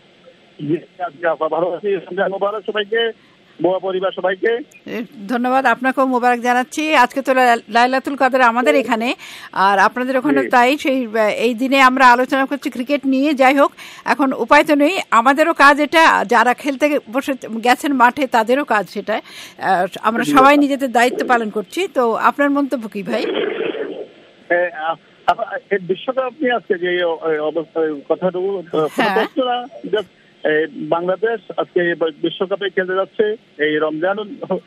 S6: ভালো আছি। সবাইকে, পরিবার সবাইকে
S2: ধন্যবাদ। আপনাকেও মোবারক জানাচ্ছি। আজকে তো লাইলাতুল কদর আমাদের এখানে, আর আপনাদের ওখানে তাই। সেই এই দিনে আমরা আলোচনা করছি ক্রিকেট নিয়ে। যাই হোক, এখন উপায় তো নেই, আমাদেরও কাজ এটা, যারা খেলতে বসে গেছেন মাঠে তাদেরও কাজ সেটা। আমরা সবাই নিজেদের দায়িত্ব পালন করছি। তো আপনার মন্তব্য কি ভাই?
S6: বিশ্বকাপ নিয়ে আজকে যে কথাটুকু, বাংলাদেশ আজকে বিশ্বকাপে খেলতে যাচ্ছে এই রমজান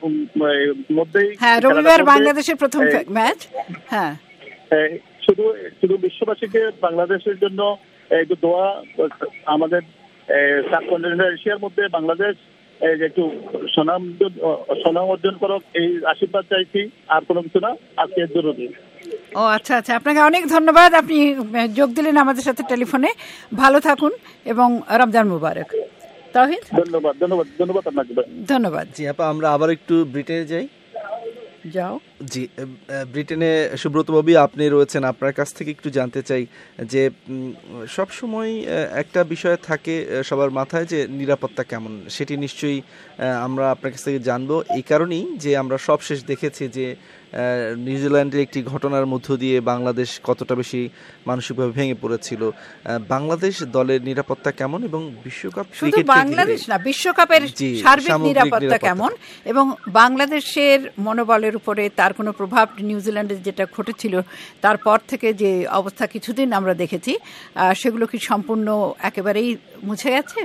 S6: মধ্যেই।
S2: হ্যাঁ, রবিবার বাংলাদেশের প্রথম ম্যাচ। হ্যাঁ,
S6: শুধু শুধু বিশ্ববাসীকে বাংলাদেশের জন্য একটু দোয়া, আমাদের সাবকন্টিনেন্টাল এশিয়ার মধ্যে বাংলাদেশ একটু সুনাম সুনাম অর্জন করুক, এই আশীর্বাদ চাইছি, আর কোনো কিছু না। আজকে জরুরি।
S2: ও আচ্ছা আচ্ছা, আপনাকে অনেক ধন্যবাদ, আপনি যোগ দিলেন আমাদের সাথে টেলিফোনে। ভালো থাকুন এবং রমজান মুবারক। তাওহীদ,
S6: ধন্যবাদ ধন্যবাদ ধন্যবাদ আপনাকে।
S2: ধন্যবাদ।
S1: জি আপা, আমরা আবার একটু ব্রিটেনে যাই।
S2: যাও।
S1: জি, ব্রিটেনে সুব্রত বাবু আপনি রয়েছেন, আপনার কাছ থেকে একটু জানতে চাই যে সব সময় একটা বিষয় থাকে সবার মাথায় যে নিরাপত্তা কেমন, সেটি নিশ্চয়ই আমরা আপনার কাছ থেকে জানবো। এই কারণেই যে আমরা সবশেষ দেখেছি যে নিউজিল্যান্ডের একটি ঘটনার মধ্য দিয়ে বাংলাদেশ কতটা বেশি মানসিকভাবে ভেঙে পড়েছিল। বাংলাদেশ দলের নিরাপত্তা কেমন এবং বিশ্বকাপ
S2: শুধু বাংলাদেশ না, বিশ্বকাপের সার্বিক নিরাপত্তা কেমন এবং বাংলাদেশের মনোবলের উপরে তার কোনো প্রভাব নিউজিল্যান্ডে যেটা ঘটেছিল তারপর থেকে যে অবস্থা কিছুদিন আমরা দেখেছি, সেগুলো কি সম্পূর্ণ একেবারেই মুছে গেছে?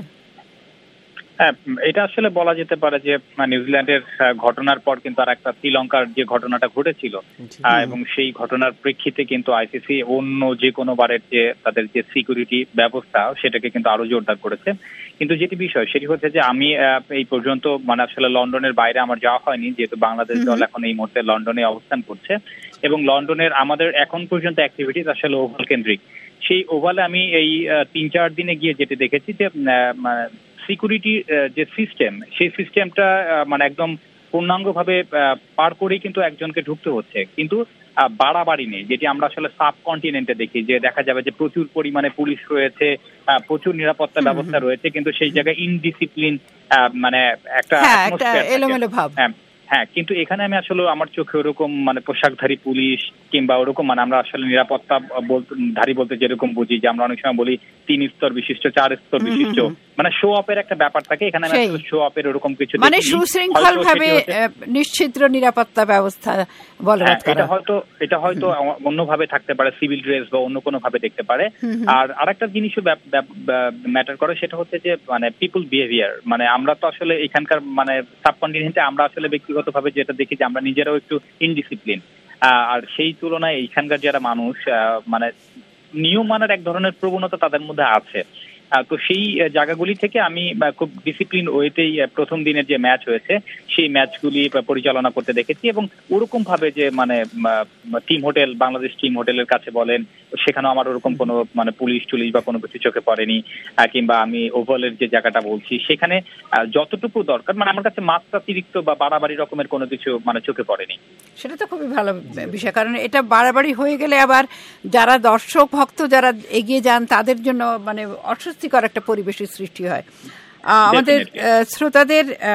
S5: হ্যাঁ, এটা আসলে বলা যেতে পারে যে নিউজিল্যান্ডের ঘটনার পর কিন্তু আর একটা শ্রীলঙ্কার যে ঘটনাটা ঘটেছিল, এবং সেই ঘটনার প্রেক্ষিতে কিন্তু আইসিসি অন্য যে কোনো বারের যে তাদের যে সিকিউরিটি ব্যবস্থা সেটাকে কিন্তু আরো জোরদার করেছে। কিন্তু যেটি বিষয় সেটি হচ্ছে যে আমি এই পর্যন্ত মানে আসলে লন্ডনের বাইরে আমার যাওয়া হয়নি, যেহেতু বাংলাদেশ দল এখন এই মুহূর্তে লন্ডনে অবস্থান করছে, এবং লন্ডনের আমাদের এখন পর্যন্ত অ্যাক্টিভিটিস আসলে ওভাল কেন্দ্রিক। সেই ওভালে আমি এই তিন চার দিনে গিয়ে যেটি দেখেছি যে সিকিউরিটি যে সিস্টেম, সেই সিস্টেমটা মানে একদম পূর্ণাঙ্গভাবে পার করেই কিন্তু একজনকে ঢুকতে হচ্ছে, কিন্তু বাড়াবাড়ি নেই, যেটি আমরা আসলে সাব কন্টিনেন্টে দেখি, যে দেখা যাবে যে প্রচুর পরিমাণে পুলিশ রয়েছে, প্রচুর নিরাপত্তা ব্যবস্থা রয়েছে, কিন্তু সেই জায়গায় ইনডিসিপ্লিন মানে একটা
S2: এলোমেলো ভাব।
S5: হ্যাঁ, কিন্তু এখানে আমি আসলে আমার চোখে ওরকম মানে পোশাকধারী পুলিশ কিংবা ওরকম মানে আমরা আসলে নিরাপত্তা ধারী বলতে যেরকম বুঝি, যে আমরা অনেক সময় বলি তিন স্তর বিশিষ্ট, চার স্তর বিশিষ্ট, মানে শো আপের একটা ব্যাপার থাকে, এখানে আমি আসলে শো আপের ওরকম কিছু
S2: মানে সুশৃঙ্খল ভাবে নিশ্চিত নিরাপত্তা ব্যবস্থা বলবৎ করা।
S5: এটা হয়তো এটা হয়তো অন্যভাবে থাকতে পারে, সিভিল ড্রেস বা অন্য কোনো ভাবে দেখতে পারে। আর আরেকটা জিনিসও ম্যাটার করে, সেটা হচ্ছে যে মানে পিপল বিহেভিয়ার। মানে আমরা তো আসলে এখানকার মানে সাবকন্টিনেন্টে আমরা আসলে ব্যক্তিগত ভাবে যেটা দেখি যে আমরা নিজেরাও একটু ইনডিসিপ্লিন, আর সেই তুলনায় এইখানকার যারা মানুষ মানে নিয়ম মানার এক ধরনের প্রবণতা তাদের মধ্যে আছে। তো সেই জায়গাগুলি থেকে আমি খুব ডিসিপ্লিন ওয়েতেই প্রথম দিনের যে ম্যাচ হয়েছে সেই ম্যাচগুলি পরিচালনা করতে দেখেছি, এবং ওরকম ভাবে যে মানে টিম হোটেল, বাংলাদেশ টিম হোটেলের কাছে বলেন, সেখানেও আমার ওরকম কোনো মানে পুলিশ টুলিশ বা কোনো কিছু চোখে পড়েনি, কিংবা আমি ওভালের যে জায়গাটা বলছি সেখানে যতটুকু দরকার মানে আমার কাছে মাত্রাতিরিক্ত বা বাড়াবাড়ি রকমের কোনো কিছু মানে চোখে পড়েনি।
S2: সেটা তো খুবই ভালো বিষয়, কারণ এটা বাড়াবাড়ি হয়ে গেলে আবার যারা দর্শক ভক্ত যারা এগিয়ে যান তাদের জন্য মানে অস্বস্তিকর একটা পরিবেশের সৃষ্টি হয়। আমাদের শ্রোতাদের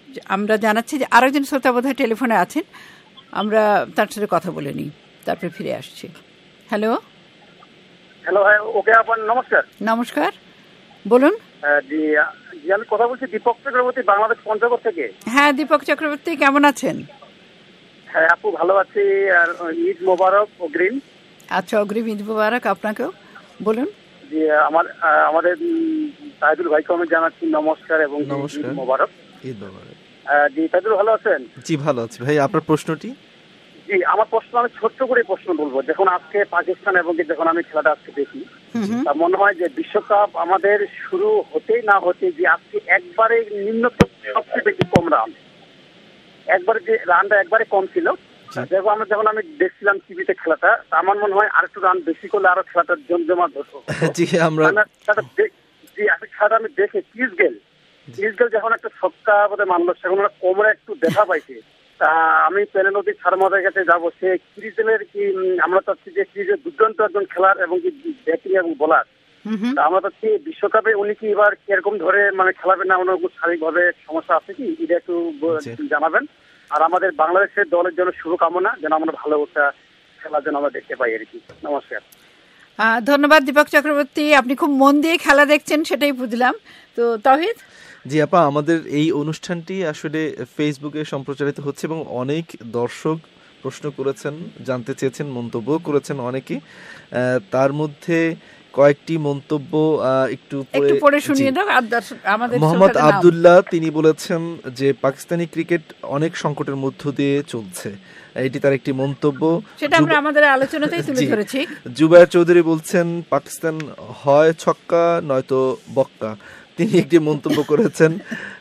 S2: আমরা জানাচ্ছি যে আরেকজন শ্রোতা বোধহয় টেলিফোনে আছেন, আমরা তার সাথে কথা বলে নিই, তারপরে ফিরে আসছি। হ্যালো
S7: হ্যালো, হ্যাঁ ওকে আপন নমস্কার।
S2: নমস্কার, বলুন।
S7: জি আমি কথা বলছি দীপক চক্রবর্তী, বাংলাদেশ পঞ্চগড় থেকে।
S2: হ্যাঁ দীপক চক্রবর্তী, কেমন আছেন?
S7: হ্যাঁ আপু ভালো আছি, আর ঈদ মোবারক অগ্রিম।
S2: আচ্ছা, অগ্রিম ঈদ মোবারক আপনাকেও। বলুন।
S7: জি আমার আমাদের তাইদুল ভাইকে আমি জানাচ্ছি নমস্কার এবং ঈদ মোবারক।
S1: ঈদ মোবারক।
S7: জি তাইদুল ভালো আছেন?
S1: জি ভালো আছি ভাই, আপনার প্রশ্নটি?
S7: জি আমার প্রশ্ন আমি ছোট্ট করে প্রশ্ন বলবো। যখন আজকে পাকিস্তান এবং যখন আমি খেলাটা আজকে দেখি, তা মনে হয় যে বিশ্বকাপ আমাদের শুরু হতেই না হতে যে আজকে একবারে নিম্নতম সবচেয়ে বেশি কম রান, একবারে যে রানটা একবারে কম ছিল। যখন আমরা যখন আমি দেখছিলাম টিভিতে খেলাটা, আমার মনে হয় আর একটু রান বেশি করলে আরো খেলাটা জমজমাট হতো।
S1: জি আমরা
S7: জি আমি খেলাটা আমি দেখে ক্রিস গেল ক্রিস গেল যখন একটা ছক্কা বোধ মানলো, সেখন কোমরে একটু দেখা পাইছে। তা আমি পেলে নদী সারমাদের কাছে যাবো, সে ক্রিজেলের কি আমরা চাচ্ছি যে ক্রিজের দুর্দান্ত একজন খেলার এবং কি ব্যাটিং এবং বোলার। আমরা চাচ্ছি বিশ্বকাপে উনি কি এবার কিরকম ধরে মানে খেলাবেন না, ওনার শারীরিক ভাবে সমস্যা আছে কি, এটা একটু জানাবেন। আর আমাদের বাংলাদেশের দলের জন্য শুভকামনা, যেন আমরা ভালো একটা খেলা যেন আমরা দেখতে পাই আর কি। নমস্কার।
S2: ধন্যবাদ দীপক চক্রবর্তী, আপনি খুব মন দিয়ে খেলা দেখছেন সেটাই বুঝলাম। তো তাওহীদ?
S1: জি আপা, আমাদের এই অনুষ্ঠানটি আসলে ফেসবুকে সম্প্রচারিত হচ্ছে এবং অনেক দর্শক প্রশ্ন করেছেন, জানতে চেয়েছেন, মন্তব্য করেছেন অনেকে। তার মধ্যে কয়েকটি মন্তব্য একটু
S2: পড়ে শুনিয়ে দাও আমাদের।
S1: মোহাম্মদ আব্দুল্লাহ তিনি বলেছেন যে পাকিস্তানি ক্রিকেট অনেক সংকটের মধ্য দিয়ে চলছে, এটি তার একটি মন্তব্য,
S2: সেটা আমরা আমাদের আলোচনাতেই তুলে ধরেছি।
S1: জুবায়ের চৌধুরী বলছেন পাকিস্তান হয় ছক্কা নয়তো বক্কা, তিনি একটি মন্তব্য করেছেন।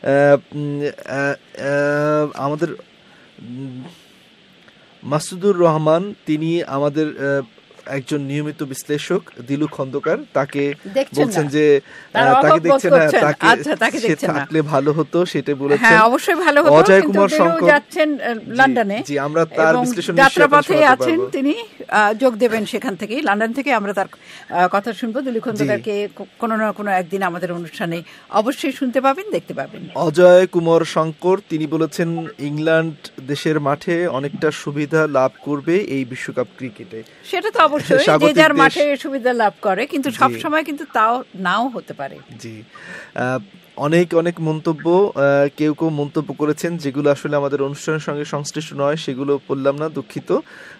S1: আমাদের মাসুদুর রহমান তিনি আমাদের একজন নিয়মিত বিশ্লেষক, দিলু খন্দকার, তাকে বলছেন যে তাকে দেখছেন না, তাকে সে থাকলে ভালো হতো, সেটা বলেছেন।
S2: হ্যাঁ অবশ্যই ভালো হতো।
S1: অজয় কুমার শঙ্কর
S2: যাচ্ছেন লন্ডনে,
S1: জি আমরা তার বিশ্লেষণ
S2: যাত্রাপথে আছেন, তিনি যোগ দেবেন সেখান থেকে, লন্ডন থেকে আমরা তার কথা শুনবো। দিলু খন্দকারকে কোনো না কোনো একদিন আমাদের অনুষ্ঠানে অবশ্যই শুনতে পাবেন, দেখতে পাবেন।
S1: অজয় কুমার শঙ্কর তিনি বলেছেন ইংল্যান্ড দেশের মাঠে অনেকটা সুবিধা লাভ করবে এই বিশ্বকাপ ক্রিকেটে।
S2: সেটা তো অবশ্যই যে যার মাঠে সুবিধা লাভ করে, কিন্তু সব সময় কিন্তু তাও নাও হতে পারে।
S1: জি অনেক অনেক মন্তব্য কেউ কেউ মন্তব্য করেছেন যেগুলো আসলে আমাদের অনুষ্ঠানের সঙ্গে সংশ্লিষ্ট নয়, সেগুলো বললাম না, দুঃখিত।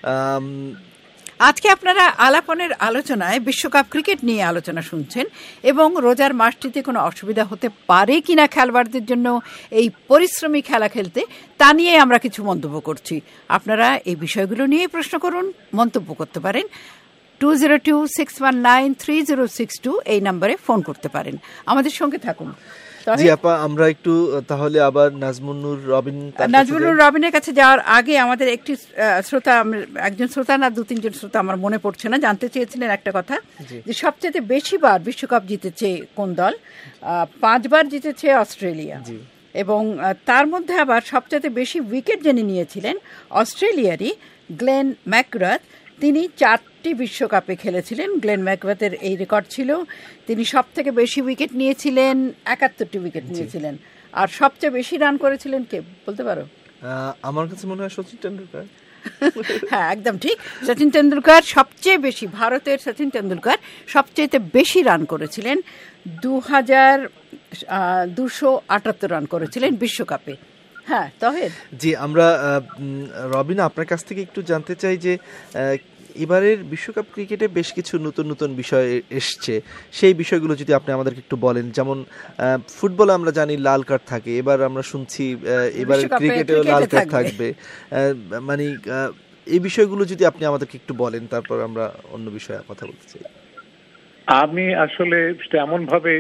S2: আজকে আপনারা আলাপনের আলোচনায় বিশ্বকাপ ক্রিকেট নিয়ে আলোচনা শুনছেন এবং রোজার মাসটিতে কোনো অসুবিধা হতে পারে কিনা খেলোয়াড়দের জন্য এই পরিশ্রমী খেলা খেলতে, তা নিয়ে আমরা কিছু মন্তব্য করছি। আপনারা এই বিষয়গুলো নিয়ে প্রশ্ন করুন, মন্তব্য করতে পারেন। Two zero two six one nine three zero six two এই নম্বরে ফোন করতে পারেন। আমাদের সঙ্গে থাকুন।
S1: জি আপা, আমরা একটু তাহলে আবার নাজমুন্নুর রবিন
S2: নাজমুন্নুর রবিনের কাছে যাওয়ার আগে আমাদের একটি শ্রোতা, একজন শ্রোতা না দু তিনজন শ্রোতা আমার মনে পড়ছে না, জানতে চেয়েছিলেন একটা কথা, যে সবচেয়ে বেশিবার বিশ্বকাপ জিতেছে কোন দল? পাঁচবার জিতেছে অস্ট্রেলিয়া, এবং তার মধ্যে আবার সবচেয়ে বেশি উইকেট যিনি নিয়েছিলেন অস্ট্রেলিয়ারই গ্লেন ম্যাকগ্রাথ, তিনি চারটি বিশ্বকাপে খেলেছিলেন। গ্লেন ম্যাকগ্রাথের এই রেকর্ড ছিল। তিনি সব থেকে বেশি উইকেট নিয়েছিলেন, একাত্তরটি উইকেট নিয়েছিলেন। আর সবচেয়ে বেশি রান করেছিলেন কে বলতে পারো?
S1: আমার কাছে মনে হয় সচিন টেন্ডুলকার।
S2: হ্যাঁ একদম ঠিক, সচিন টেন্ডুলকার সবচেয়ে বেশি, ভারতের সচিন টেন্ডুলকার সবচেয়ে বেশি রান করেছিলেন, দু হাজার দুশো আটাত্তর রান করেছিলেন বিশ্বকাপে। হ্যাঁ তাওহীদ?
S1: জি আমরা রবিন আপনার কাছ থেকে একটু জানতে চাই যে এবারের বিশ্বকাপ ক্রিকেটে বেশ কিছু নতুন নতুন বিষয় এসছে, সেই বিষয়গুলো যদি আপনি আমাদেরকে একটু বলেন। যেমন ফুটবলে আমরা জানি লাল কার্ড থাকে, এবার আমরা শুনছি এবারের ক্রিকেটেও লাল কার্ড থাকবে, মানে এই বিষয়গুলো যদি আপনি আমাদেরকে একটু বলেন, তারপর আমরা অন্য বিষয়ে কথা বলতে চাই।
S4: আমি আসলে তেমন ভাবে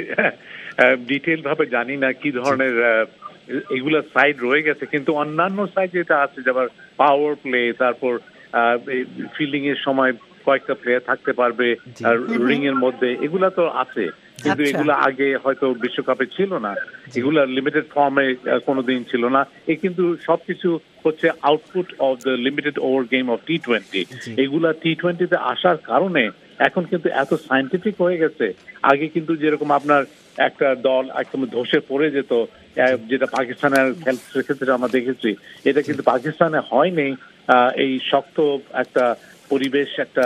S4: ডিটেইল ভাবে জানি না কি ধরনের এগুলা সাইড রয়ে গেছে, কিন্তু অন্যান্য সাইড যেটা আছে, যেমন পাওয়ার প্লে, তারপর ফিল্ডিং এর সময় কয়েকটা প্লেয়ার থাকতে পারবে আর রিং এর মধ্যে, এগুলা তো আছে, কিন্তু এগুলা আগে হয়তো বিশ্বকাপে ছিল না, এগুলা লিমিটেড ফর্মে কোনোদিন ছিল না। এ কিন্তু সবকিছু হচ্ছে output of the limited over game of T twenty. এগুলা টি টোয়েন্টিতে আসার কারণে এখন কিন্তু এত সায়েন্টিফিক হয়ে গেছে। আগে কিন্তু যেরকম আপনার একটা দল একদম ধসে পড়ে যেত, যেটা পাকিস্তানের খেলার ক্ষেত্রে আমরা দেখেছি, এটা কিন্তু পাকিস্তানে হয়নি। এই শক্ত একটা পরিবেশ, একটা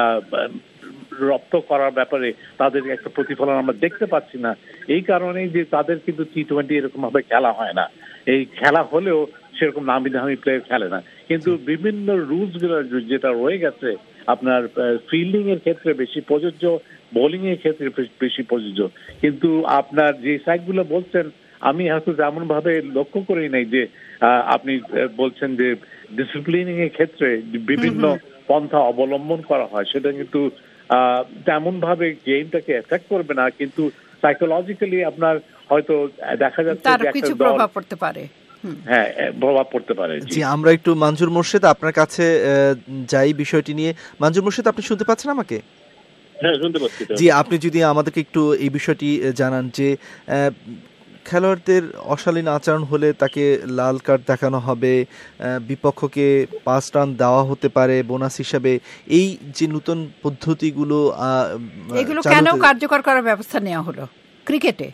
S4: রপ্ত করার ব্যাপারে তাদের একটা প্রতিফলন আমরা দেখতে পাচ্ছি না। এই কারণেই যে তাদের কিন্তু টি টোয়েন্টি এরকম ভাবে খেলা হয় না। এই খেলা হলেও সেরকম নামি দামি প্লেয়ার খেলে না, কিন্তু বিভিন্ন রুলস গুলো যেটা রয়ে গেছে, আপনার ফিল্ডিং এর ক্ষেত্রে বেশি প্রযোজ্য, বোলিং এর ক্ষেত্রে বেশি প্রযোজ্য। কিন্তু আপনার যে সাইড গুলো বলছেন, আমি হয়তো যেমন ভাবে লক্ষ্য করি নাই যে আপনি বলছেন যে ডিসিপ্লিনিং এর ক্ষেত্রে বিভিন্ন পন্থা অবলম্বন করা হয়, সেটা কিন্তু তেমন ভাবে গেমটাকে এফেক্ট করবে না, কিন্তু সাইকোলজিক্যালি আপনার হয়তো দেখা যাচ্ছে
S2: তার কিছু প্রভাব পড়তে পারে।
S4: হ্যাঁ, প্রভাব পড়তে পারে।
S1: জি, আমরা একটু মঞ্জুর মোর্শেদ আপনার কাছে যাই বিষয়টি নিয়ে। মঞ্জুর মোর্শেদ, আপনি শুনতে পাচ্ছেন আমাকে?
S8: হ্যাঁ, শুনতে পাচ্ছি।
S1: জি, আপনি যদি আমাদেরকে একটু এই বিষয়টি জানান যে খেলোয়াড়দের অশালীন আচরণ হলে তাকে লাল কার্ড দেখানো হবে, বিপক্ষকে পাঁচ রান দেওয়া হতে পারে বোনাস হিসাবে, এই যে নতুন পদ্ধতিগুলো
S2: এগুলো কেন কার্যকর করার ব্যবস্থা নেওয়া হলো ক্রিকেটে?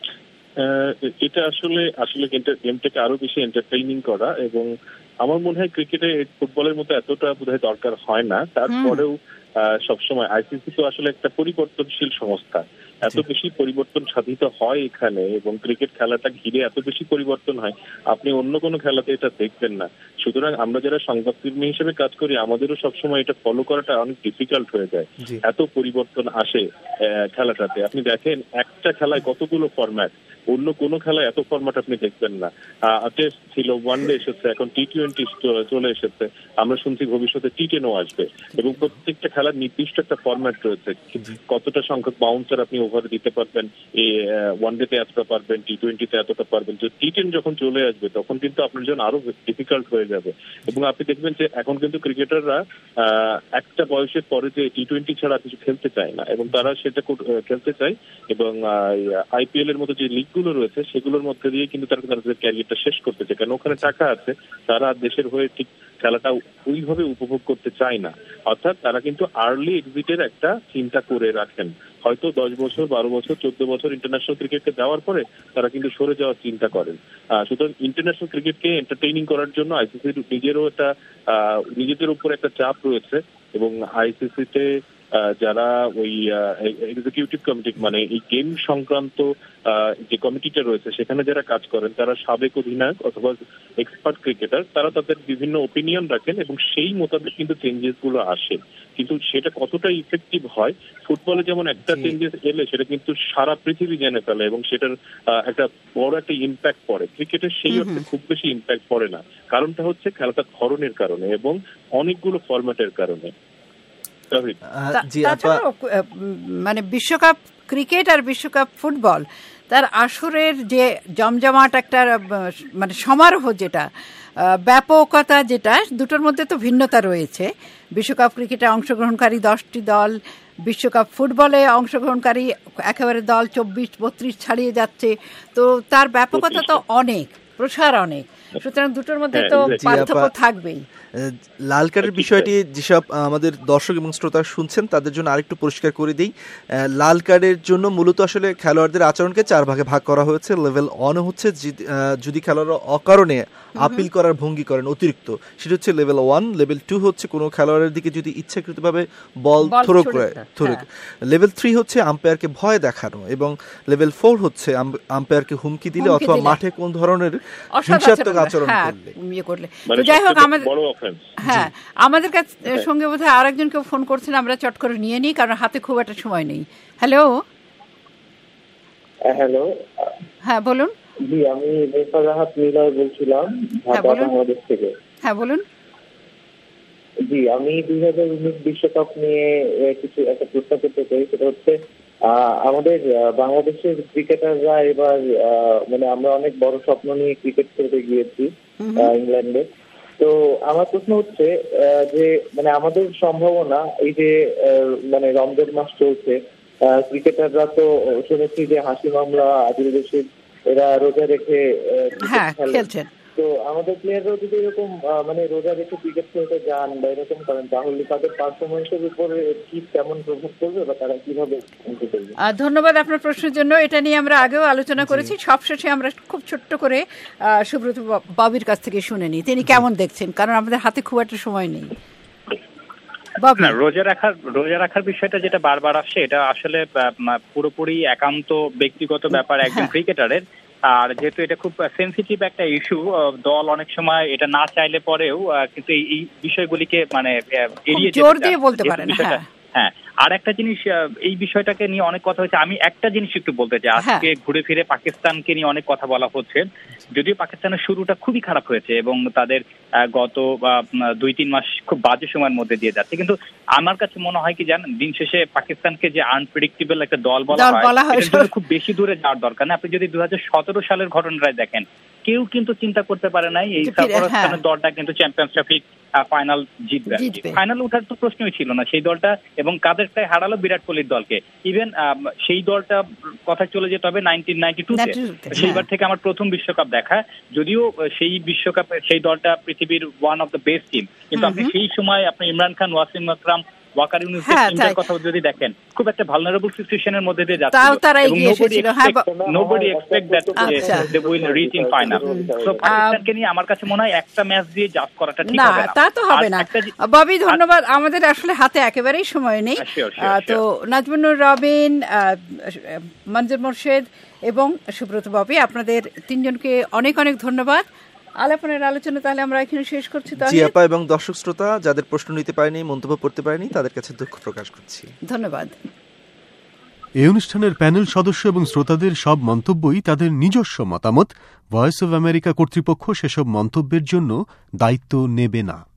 S8: এটা আসলে আসলে গেমটাকে আরো বেশি এন্টারটেইনিং করা, এবং আমার মনে হয় ক্রিকেটে ফুটবলের মতো এতটা বোধহয় দরকার হয় না। তারপরেও সবসময় আইসিসি তো আসলে একটা পরিবর্তনশীল সংস্থা, এত বেশি পরিবর্তন সাধিত হয় এখানে, এবং ক্রিকেট খেলাটা ঘিরে এত বেশি পরিবর্তন হয়, আপনি অন্য কোনো খেলাতে এটা দেখবেন না। সুতরাং আমরা যারা সংবাদকর্মী হিসেবে কাজ করি, আমাদেরও সবসময় এটা ফলো করাটা অনেক ডিফিকাল্ট হয়ে যায়, এত পরিবর্তন আসে খেলাটাতে। আপনি দেখেন একটা খেলায় কতগুলো ফরম্যাট, অন্য কোনো খেলায় এত ফরম্যাট আপনি দেখবেন না। টেস্ট ছিল, ওয়ান ডে এসেছে, এখন টি টোয়েন্টি চলে এসেছে, আমরা শুনছি ভবিষ্যতে টি টেনও আসবে, এবং প্রত্যেকটা খেলার নির্দিষ্ট একটা ফরম্যাট রয়েছে। কতটা সংখ্যক বাউন্সার আপনি ওভারে দিতে পারবেন, এই ওয়ান ডেতে এতটা পারবেন, টি টোয়েন্টিতে এতটা পারবেন। তো টি টেন যখন চলে আসবে তখন কিন্তু আপনার জন্য আরো ডিফিকাল্ট হয়ে যাবে। এবং আপনি দেখবেন যে এখন কিন্তু ক্রিকেটাররা একটা বয়সের পরে যে টি টোয়েন্টি ছাড়া কিছু খেলতে চায় না, এবং তারা সেটা খেলতে চায়, এবং আইপিএল এর মতো যে লিগ গুলো রয়েছে সেগুলোর মধ্যে দিয়ে কিন্তু তারা তাদের ক্যারিয়ারটা শেষ করতে চায়, কারণ ওখানে টাকা আছে। তারা দেশের হয়ে ঠিক খেলাটা ওইভাবে উপভোগ করতে চায় না, অর্থাৎ তারা কিন্তু আর্লি এক্সিটের একটা চিন্তা করে রাখেন। হয়তো দশ বছর, বারো বছর, চোদ্দ বছর ইন্টারন্যাশনাল ক্রিকেটকে দেওয়ার পরে তারা কিন্তু সরে যাওয়ার চিন্তা করেন। সুতরাং ইন্টারন্যাশনাল ক্রিকেটকে এন্টারটেইনিং করার জন্য আইসিসির নিজেরও একটা নিজেদের উপর একটা চাপ রয়েছে, এবং আইসিসিতে যারা ওই এক্সিকিউটিভ কমিটি, মানে এই গেম সংক্রান্ত যে কমিটিটা রয়েছে, সেখানে যারা কাজ করেন তারা সাবেক অধিনায়ক অথবা এক্সপার্ট ক্রিকেটার, তারা তাদের বিভিন্ন ওপিনিয়ন রাখেন, এবং সেই মোতাবেক কিন্তু চেঞ্জেস গুলো আসে। কিন্তু সেটা কতটা ইফেক্টিভ হয়, ফুটবলে যেমন একটা চেঞ্জেস এলে সেটা কিন্তু সারা পৃথিবী জেনে ফেলে, এবং সেটার একটা বড় একটা ইম্প্যাক্ট পড়ে। ক্রিকেটের সেই অর্থে খুব বেশি ইম্প্যাক্ট পড়ে না, কারণটা হচ্ছে খেলাটা ধরনের কারণে এবং অনেকগুলো ফরম্যাটের কারণে।
S2: মানে বিশ্বকাপ ক্রিকেট আর বিশ্বকাপ ফুটবল, তার আসরের যে জমজমাট একটা মানে সমারোহ, যেটা ব্যাপকতা, যেটা দুটোর মধ্যে তো ভিন্নতা রয়েছে। বিশ্বকাপ ক্রিকেটে অংশগ্রহণকারী দশটি দল, বিশ্বকাপ ফুটবলে অংশগ্রহণকারী একেবারে দল চব্বিশ বত্রিশ ছাড়িয়ে যাচ্ছে, তো তার ব্যাপকতা তো অনেক, প্রসার অনেক, সুতরাং দুটোর মধ্যে তো পার্থক্য থাকবেই।
S1: লাল কার্ডের বিষয়টি যেসব আমাদের দর্শক এবং শ্রোতা শুনছেন তাদের জন্য আরেকটু পরিষ্কার করে দিই। লাল কার্ডের জন্য মূলত আসলে খেলোয়াড়দের আচরণকে চার ভাগে ভাগ করা হয়েছে। লেভেল ওয়ান হচ্ছে যদি খেলোয়াড়রা অকারণে আপিল করার ভঙ্গি করেন অতিরিক্ত, সেটা হচ্ছে লেভেল ওয়ান। লেভেল টু হচ্ছে কোনো খেলোয়াড়ের দিকে যদি ইচ্ছাকৃতভাবে বল থ্রো করে থ্রো। লেভেল থ্রি হচ্ছে আম্পায়ারকে ভয় দেখানো, এবং লেভেল ফোর হচ্ছে আম্পায়ারকে হুমকি দিলে অথবা মাঠে কোন ধরনের হিংসাত্মক আচরণ করলে।
S2: যাই হোক, আমাদের হ্যাঁ আমাদের কাছে সঙ্গে বোধহয় আরেকজনকে ফোন করছেন, আমরা চট করে নিয়ে নিই, কারণ হাতে খুব একটা সময় নেই। হ্যালো
S9: হ্যালো
S2: হ্যাঁ বলুন।
S9: জি, আমি রাহাত মিলার বলছিলাম ঢাকা, বাংলাদেশ থেকে।
S2: হ্যাঁ বলুন।
S9: জি, আমি দুই হাজার উনিশ বিশ্বকাপ নিয়ে কিছু একটা প্রশ্ন করতে চাই। সেটা হচ্ছে আমাদের বাংলাদেশের ক্রিকেটাররা এবার মানে আমরা অনেক বড় স্বপ্ন নিয়ে ক্রিকেট খেলতে গিয়েছি ইংল্যান্ডে। তো আমার প্রশ্ন হচ্ছে যে মানে আমাদের সম্ভাবনা, এই যে মানে রমজান মাস চলছে, ক্রিকেটাররা তো শুনেছি যে হাসি মামলা, আদিল রশিদ, এরা রোজা রেখে
S2: খেলছেন,
S9: তো আমাদের প্লেয়াররাও যদি এরকম মানে রোজা রেখে ক্রিকেট খেলতে যান বা এরকম করেন, তাহলে তাদের পারফরমেন্সের উপরে কি কেমন প্রভাব পড়বে বা তারা কিভাবে করবে?
S2: ধন্যবাদ আপনার প্রশ্নের জন্য। এটা নিয়ে আমরা আগেও আলোচনা করেছি। সবশেষে আমরা খুব ছোট্ট করে সুব্রত ববির কাছ থেকে শুনে নিই তিনি কেমন দেখছেন, কারণ আমাদের হাতে খুব একটা সময় নেই।
S5: রোজা রাখার রোজা রাখার বিষয়টা যেটা বারবার আসছে, এটা আসলে পুরোপুরি একান্ত ব্যক্তিগত ব্যাপার একজন ক্রিকেটারের। আর যেহেতু এটা খুব সেনসিটিভ একটা ইস্যু, দল অনেক সময় এটা না চাইলে পরেও কিন্তু এই বিষয়গুলিকে মানে এড়িয়ে
S2: জোর দিয়ে বলতে পারে না।
S5: হ্যাঁ, আর একটা জিনিস, এই বিষয়টাকে নিয়ে অনেক কথা হচ্ছে। আমি একটা জিনিস একটু বলতে চাই, আজকে ঘুরে ফিরে পাকিস্তানকে নিয়ে অনেক কথা বলা হচ্ছে। যদিও পাকিস্তানের শুরুটা খুবই খারাপ হয়েছে এবং তাদের গত দুই তিন মাস খুব বাজে সময়ের মধ্যে দিয়ে যাচ্ছে, কিন্তু আমার কাছে মনে হয় কি জানেন, দিন শেষে পাকিস্তানকে যে আনপ্রেডিক্টেবল একটা দল বলা হয়, খুব বেশি দূরে যাওয়ার দরকার না। আপনি যদি দুই হাজার সতেরো সালের ঘটনাটাই দেখেন, কেউ কিন্তু চিন্তা করতে পারে নাই এই সাফারস্তানের দলটা কিন্তু চ্যাম্পিয়ন্স ট্রফি ফাইনাল জিতবে। ফাইনাল ওঠার তো প্রশ্নই ছিল না সেই দলটা, এবং কাদেরটাই হারালো বিরাট কোহলির দলকে। ইভেন সেই দলটা কথা চলে যেতে হবে নাইনটিন নাইনটি টু তে, সেইবার থেকে আমার প্রথম বিশ্বকাপ দেখা। যদিও সেই বিশ্বকাপে সেই দলটা পৃথিবীর one of the best team, কিন্তু আপনি সেই সময় আপনি ইমরান খান, ওয়াসিম আকরাম, ওয়াকার ইউনুসের টিমের কথা যদি দেখেন, খুব একটা ভালনারেবল সিচুয়েশনের মধ্যে দিয়ে যাচ্ছে। Nobody expect that they will reach in final. So পাকিস্তানকে নিয়ে আমার কাছে মনে হয় একটা ম্যাচ দিয়ে জাজ করাটা ঠিক হবে না।
S2: তা তো হবে না। ববি, ধন্যবাদ। আমাদের আসলে হাতে একেবারেই সময় নেই। তো নাজমুনুর রবিন, মঞ্জুর মোর্শেদ এবং সুব্রত ববি, আপনাদের তিনজনকে অনেক অনেক ধন্যবাদ। আলাপনের আলোচনা তাহলে আমরা এখানে শেষ করছি।
S1: জি আপা, এবং দর্শক শ্রোতা যাদের প্রশ্ন নিতে পারেনি, মন্তব্য করতে পারেনি, তাদের কাছে দুঃখ প্রকাশ করছি।
S2: ধন্যবাদ।
S10: এই অনুষ্ঠানের প্যানেল সদস্য এবং শ্রোতাদের সব মন্তব্যই তাদের নিজস্ব মতামত। ভয়েস অব আমেরিকা কর্তৃপক্ষ সেসব মন্তব্যের জন্য দায়িত্ব নেবে না।